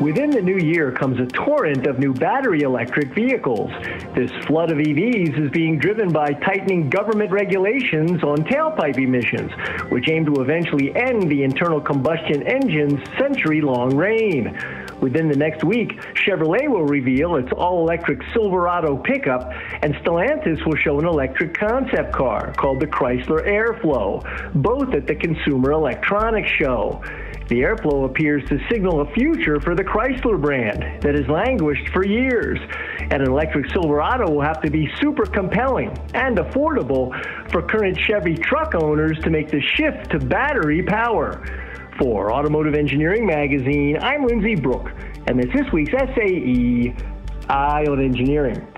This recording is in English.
Within the new year comes a torrent of new battery electric vehicles. This flood of EVs is being driven by tightening government regulations on tailpipe emissions, which aim to eventually end the internal combustion engine's century-long reign. Within the next week, Chevrolet will reveal its all-electric Silverado pickup, and Stellantis will show an electric concept car called the Chrysler Airflow, both at the Consumer Electronics Show. The Airflow appears to signal a future for the Chrysler brand that has languished for years. And an electric Silverado will have to be super compelling and affordable for current Chevy truck owners to make the shift to battery power. For Automotive Engineering Magazine, I'm Lindsay Brooke, and this week's SAE, Eye on Engineering.